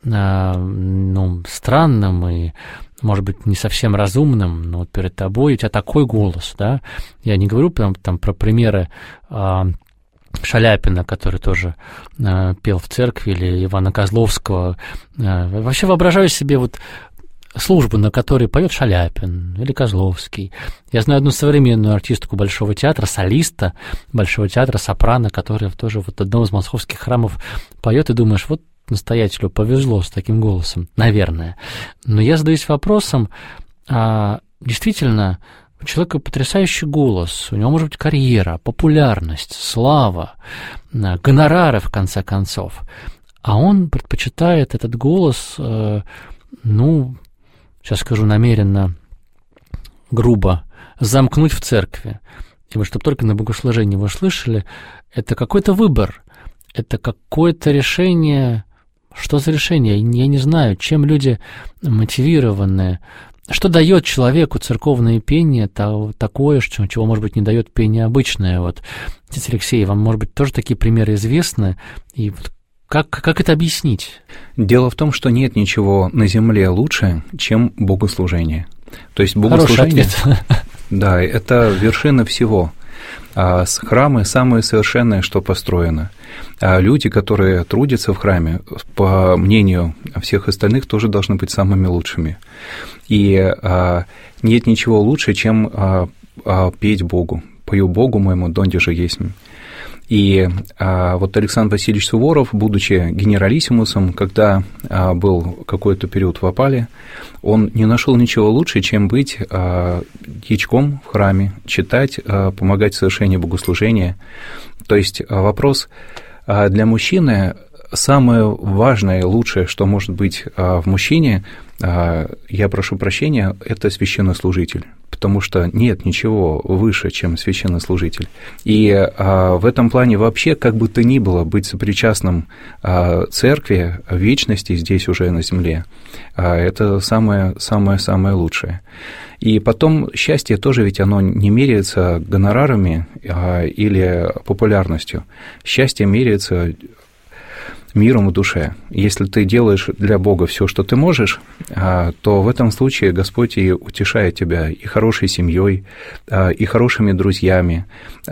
странным и, может быть, не совсем разумным, но вот перед тобой у тебя такой голос, да, я не говорю там про примеры Шаляпина, который тоже пел в церкви, или Ивана Козловского, вообще воображаю себе вот службу, на которой поет Шаляпин или Козловский. Я знаю одну современную артистку Большого театра, солиста Большого театра, сопрано, которая тоже вот в одном из московских храмов поет, и думаешь, вот настоятелю повезло с таким голосом, наверное. Но я задаюсь вопросом, действительно, у человека потрясающий голос, у него может быть карьера, популярность, слава, гонорары, в конце концов, а он предпочитает этот голос, сейчас скажу намеренно грубо, замкнуть в церкви. И вот чтобы только на богослужении вы слышали, это какой-то выбор, это какое-то решение. Что за решение? Я не знаю, чем люди мотивированы. Что дает человеку церковное пение такое, чего, может быть, не дает пение обычное? Вот, отец Алексей, вам, может быть, тоже такие примеры известны? И вот как это объяснить? Дело в том, что нет ничего на земле лучше, чем богослужение. То есть богослужение... Хороший ответ. Да, это вершина всего. Храмы самые совершенные, что построено. Люди, которые трудятся в храме, по мнению всех остальных, тоже должны быть самыми лучшими. И нет ничего лучше, чем петь Богу. «Пою Богу моему, донде же есмь». И вот Александр Васильевич Суворов, будучи генералиссимусом, когда был какой-то период в опале, он не нашел ничего лучше, чем быть дьячком в храме, читать, помогать в совершении богослужения. То есть вопрос для мужчины, самое важное и лучшее, что может быть в мужчине, я прошу прощения, это священнослужитель, потому что нет ничего выше, чем священнослужитель. И в этом плане вообще, как бы то ни было, быть сопричастным церкви, вечности здесь уже на земле, это самое лучшее. И потом счастье тоже ведь оно не меряется гонорарами или популярностью. Счастье меряется миром в душе. Если ты делаешь для Бога все, что ты можешь, то в этом случае Господь и утешает тебя и хорошей семьей, и хорошими друзьями,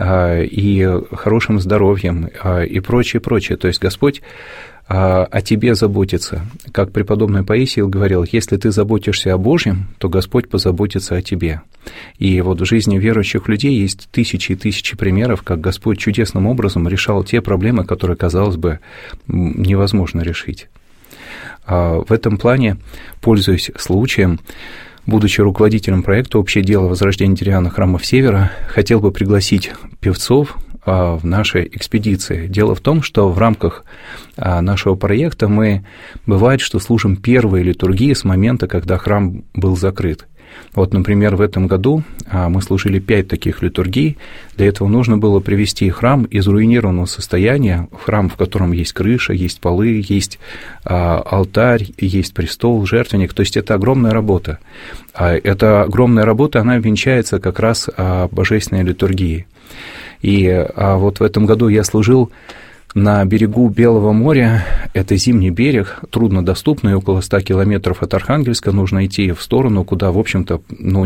и хорошим здоровьем, и прочее, прочее. То есть Господь о тебе заботится. Как преподобный Паисий говорил, если ты заботишься о Божьем, то Господь позаботится о тебе. И вот в жизни верующих людей есть тысячи и тысячи примеров, как Господь чудесным образом решал те проблемы, которые, казалось бы, невозможно решить. В этом плане, пользуясь случаем, будучи руководителем проекта «Общее дело возрождения деревянных храмов Севера», хотел бы пригласить певцов в нашей экспедиции. Дело в том, что в рамках нашего проекта мы, бывает, что служим первые литургии с момента, когда храм был закрыт. Вот, например, в этом году мы служили 5 таких литургий. Для этого нужно было привести храм из руинированного состояния, храм, в котором есть крыша, есть полы, есть алтарь, есть престол, жертвенник. То есть это огромная работа. Эта огромная работа, она венчается как раз божественной литургией. И вот в этом году я служил на берегу Белого моря, это зимний берег, труднодоступный, около 100 километров от Архангельска, нужно идти в сторону, куда, в общем-то,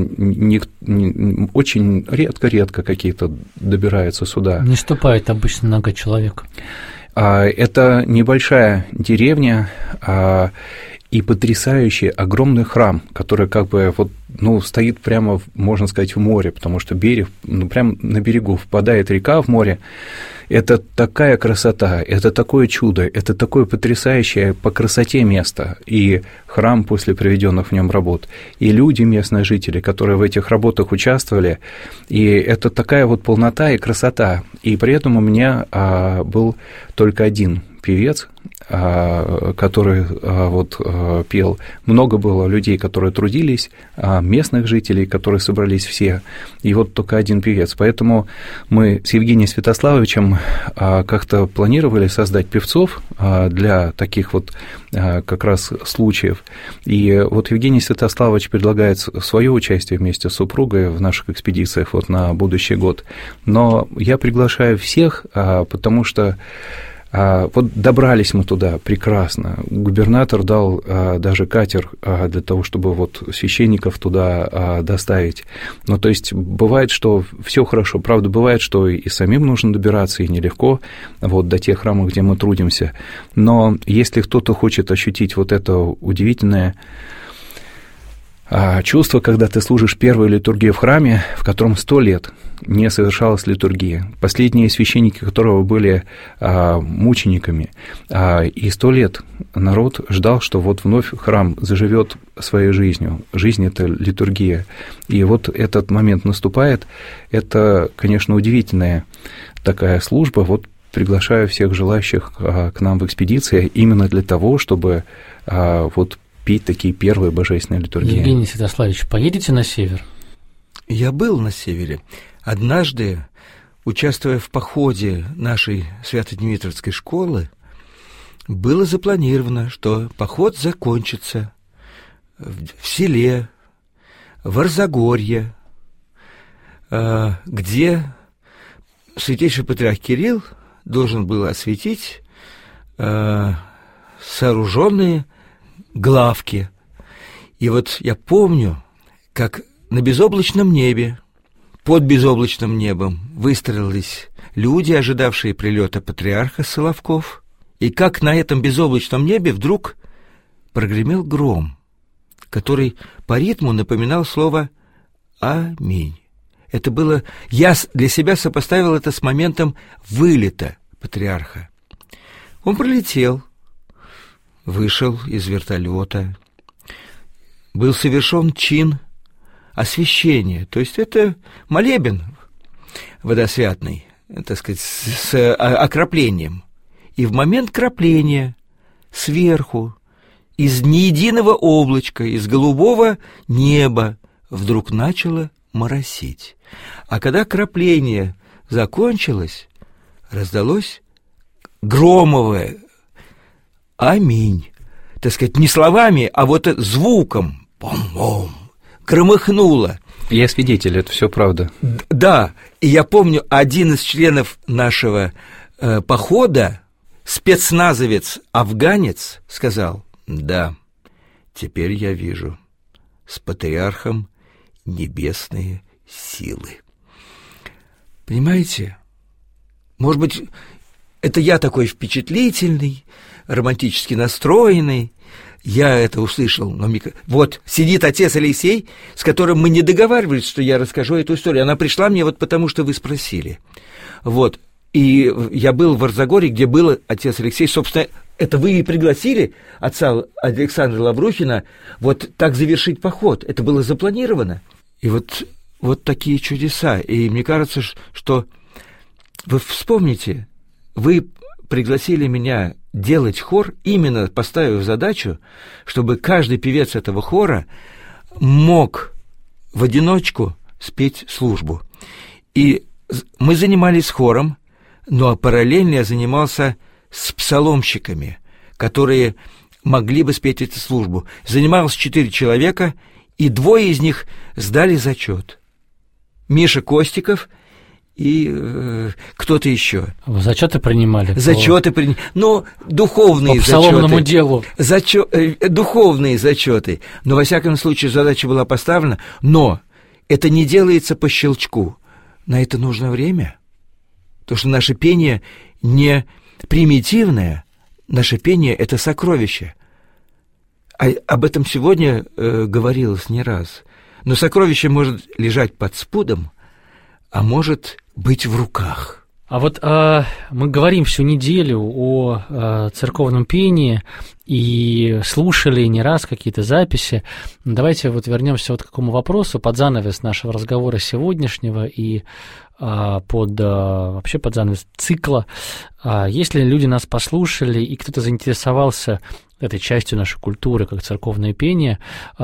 очень редко какие-то добираются сюда. Не ступает обычно много человек. Это небольшая деревня и потрясающий огромный храм, который как бы стоит прямо, можно сказать, в море, потому что берег, прямо на берегу впадает река в море. Это такая красота, это такое чудо, это такое потрясающее по красоте место, и храм после проведенных в нем работ, и люди, местные жители, которые в этих работах участвовали, и это такая полнота и красота. И при этом у меня был только один певец, который пел. Много было людей, которые трудились, местных жителей, которые собрались все, и только один певец. Поэтому мы с Евгением Святославовичем как-то планировали создать певцов для таких как раз случаев. И Евгений Святославович предлагает свое участие вместе с супругой в наших экспедициях на будущий год. Но я приглашаю всех, потому что добрались мы туда прекрасно. Губернатор дал даже катер для того, чтобы священников туда доставить. То есть бывает, что все хорошо. Правда, бывает, что и самим нужно добираться, и нелегко до тех храмов, где мы трудимся. Но если кто-то хочет ощутить это удивительное чувство, когда ты служишь первую литургию в храме, в котором 100 лет не совершалась литургия. Последние священники, которого были мучениками, и 100 лет народ ждал, что вновь храм заживет своей жизнью. Жизнь — это литургия. И этот момент наступает. Это, конечно, удивительная такая служба. Приглашаю всех желающих к нам в экспедиции именно для того, чтобы петь такие первые божественные литургии. Евгений Святославович, поедете на север? Я был на севере. Однажды, участвуя в походе нашей Свято-Дмитровской школы, было запланировано, что поход закончится в селе Варзагорье, где святейший патриарх Кирилл должен был осветить сооруженные главки. И я помню, как на безоблачном небе, под безоблачным небом выстроились люди, ожидавшие прилета патриарха Соловков, и как на этом безоблачном небе вдруг прогремел гром, который по ритму напоминал слово «Аминь». Это было... Я для себя сопоставил это с моментом вылета патриарха. Он прилетел, вышел из вертолета, был совершен чин освящения, то есть это молебен водосвятный, так сказать, с окроплением. И в момент кропления сверху, из ни единого облачка, из голубого неба вдруг начало моросить. А когда кропление закончилось, раздалось громовое «Аминь». Так сказать, не словами, а звуком. Пом-пом. Громыхнуло. Я свидетель, это все правда. Да, и я помню, один из членов нашего похода, спецназовец-афганец, сказал: «Да, теперь я вижу с патриархом небесные силы». Понимаете? Может быть, это я такой впечатлительный, романтически настроенный, я это услышал. Сидит отец Алексей, с которым мы не договаривались, что я расскажу эту историю. Она пришла мне потому, что вы спросили. И я был в Варзагорье, где был отец Алексей. Собственно, это вы и пригласили отца Александра Лаврухина так завершить поход. Это было запланировано. И такие чудеса. И мне кажется, что вы вспомните, вы пригласили меня делать хор, именно поставив задачу, чтобы каждый певец этого хора мог в одиночку спеть службу. И мы занимались хором, но параллельно я занимался с псаломщиками, которые могли бы спеть эту службу. Занималось 4 человека, и 2 из них сдали зачет. Миша Костиков и кто-то еще. Зачеты принимали? Зачеты принимали. Но духовные зачеты. По псаломному делу. Духовные зачеты. Но, во всяком случае, задача была поставлена. Но это не делается по щелчку. На это нужно время. Потому что наше пение не примитивное. Наше пение – это сокровище. Об этом сегодня говорилось не раз. Но сокровище может лежать под спудом, а может быть в руках. А вот мы говорим всю неделю о церковном пении и слушали не раз какие-то записи. Давайте вот вернемся вот к какому вопросу под занавес нашего разговора сегодняшнего и вообще под занавес цикла. Если люди нас послушали и кто-то заинтересовался этой частью нашей культуры, как церковное пение,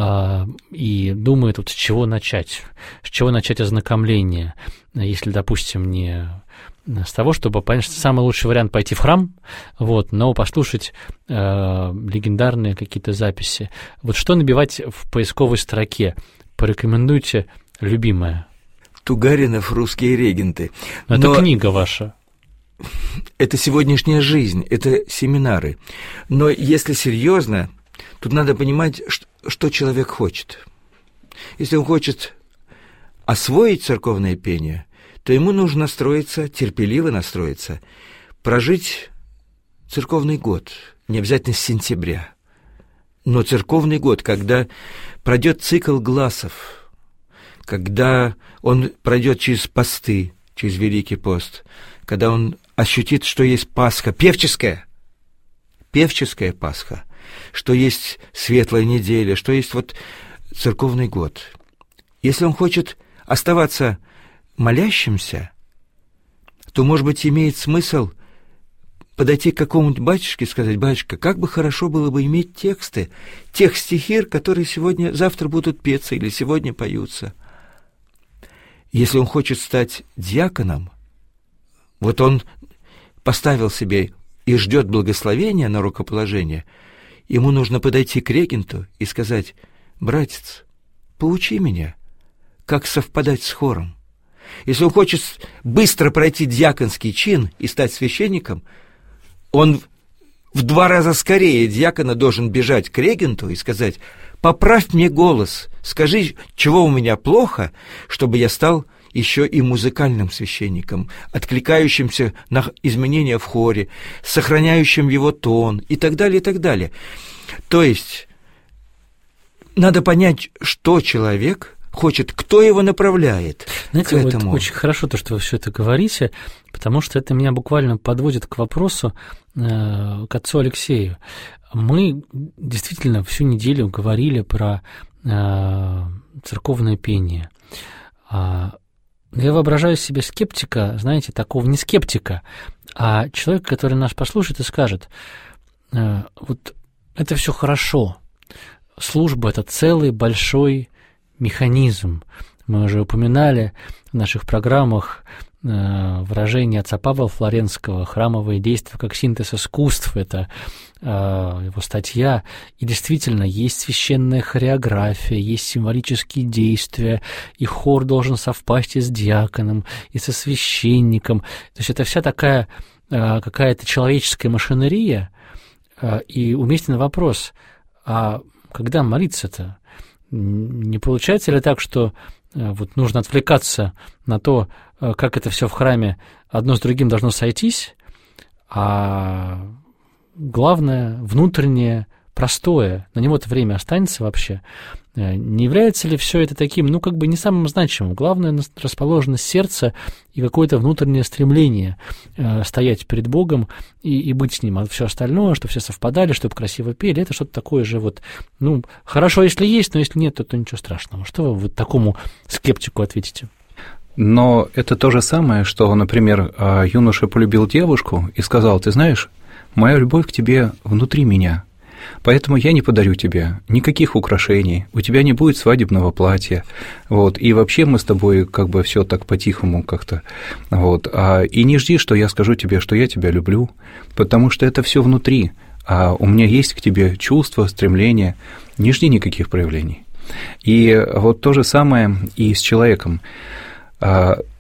и думает, вот с чего начать ознакомление, если, допустим, не с того, чтобы понять, что самый лучший вариант пойти в храм, вот, но послушать легендарные какие-то записи. Вот что набивать в поисковой строке? Порекомендуйте любимое. Тугаринов «Русские регенты». Это книга ваша. Это сегодняшняя жизнь, это семинары. Но если серьезно, тут надо понимать, что человек хочет. Если он хочет освоить церковное пение, то ему нужно терпеливо настроиться, прожить церковный год, не обязательно с сентября, но церковный год, когда пройдет цикл гласов, когда он пройдет через посты, через Великий пост, когда он ощутит, что есть Пасха, певческая Пасха, что есть светлая неделя, что есть вот церковный год. Если он хочет оставаться молящимся, то, может быть, имеет смысл подойти к какому-нибудь батюшке и сказать: батюшка, как бы хорошо было бы иметь тексты тех стихир, которые завтра будут петься или сегодня поются. Если он хочет стать диаконом, вот он поставил себе и ждет благословения на рукоположение, ему нужно подойти к регенту и сказать: братец, поучи меня, как совпадать с хором. Если он хочет быстро пройти диаконский чин и стать священником, он в 2 раза скорее диакона должен бежать к регенту и сказать: поправь мне голос, скажи, чего у меня плохо, чтобы я стал еще и музыкальным священником, откликающимся на изменения в хоре, сохраняющим его тон и так далее, и так далее. То есть надо понять, что человек хочет, кто его направляет. Знаете, к этому. Вот очень хорошо то, что вы все это говорите, потому что это меня буквально подводит к вопросу, к отцу Алексею. Мы действительно всю неделю говорили про церковное пение. Я воображаю себе скептика, знаете, такого не скептика, а человека, который нас послушает и скажет: вот это все хорошо, служба — это целый большой механизм. Мы уже упоминали в наших программах выражение отца Павла Флоренского «Храмовые действия как синтез искусств». Это его статья. И действительно, есть священная хореография, есть символические действия, и хор должен совпасть и с диаконом, и со священником. То есть это вся такая какая-то человеческая машинерия. И уместен вопрос: а когда молиться-то? Не получается ли так, что вот нужно отвлекаться на то, как это все в храме одно с другим должно сойтись, а главное, внутреннее, простое, на него-то время останется вообще? Не является ли все это таким, не самым значимым? Главное — расположенность сердца и какое-то внутреннее стремление стоять перед Богом и быть с Ним. А все остальное, чтобы все совпадали, чтобы красиво пели, это что-то такое же хорошо, если есть, но если нет, то ничего страшного. Что вы вот такому скептику ответите? Но это то же самое, что, например, юноша полюбил девушку и сказал: ты знаешь, моя любовь к тебе внутри меня, поэтому я не подарю тебе никаких украшений, у тебя не будет свадебного платья, и вообще мы с тобой все так по-тихому как-то, и не жди, что я скажу тебе, что я тебя люблю, потому что это все внутри, а у меня есть к тебе чувства, стремления, не жди никаких проявлений. И вот то же самое и с человеком.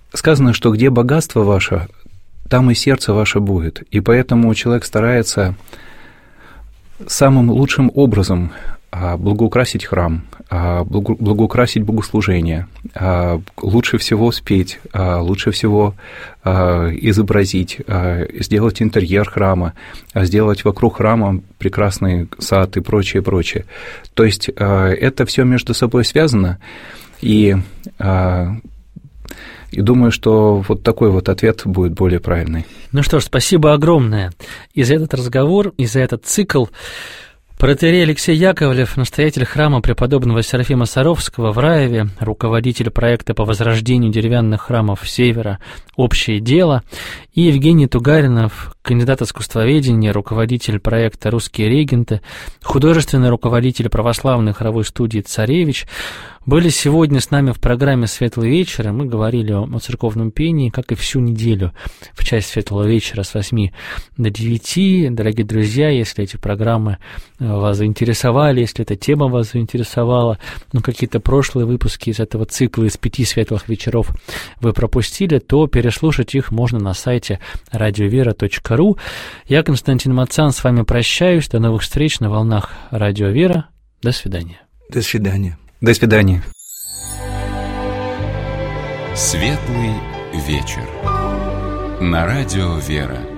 сказано, что где богатство ваше, там и сердце ваше будет. И поэтому человек старается самым лучшим образом благоукрасить храм, благоукрасить богослужение, лучше всего спеть, лучше всего изобразить, сделать интерьер храма, сделать вокруг храма прекрасный сад и прочее, прочее. То есть это все между собой связано, и думаю, что вот такой вот ответ будет более правильный. Ну что ж, спасибо огромное и за этот разговор, и за этот цикл. Протоиерей Алексей Яковлев, настоятель храма преподобного Серафима Саровского в Раеве, руководитель проекта по возрождению деревянных храмов Севера «Общее дело», и Евгений Тугаринов, кандидат искусствоведения, руководитель проекта «Русские регенты», художественный руководитель православной хоровой студии «Царевич», были сегодня с нами в программе «Светлый вечер», и мы говорили о церковном пении, как и всю неделю, в часть «Светлого вечера» с 8 до 9. Дорогие друзья, если эти программы вас заинтересовали, если эта тема вас заинтересовала, какие-то прошлые выпуски из этого цикла, из 5 «Светлых вечеров» вы пропустили, то переслушать их можно на сайте radiovera.ru. Я, Константин Мацан, с вами прощаюсь. До новых встреч на волнах Радио Вера. До свидания. До свидания. До свидания. Светлый вечер. На Радио Вера.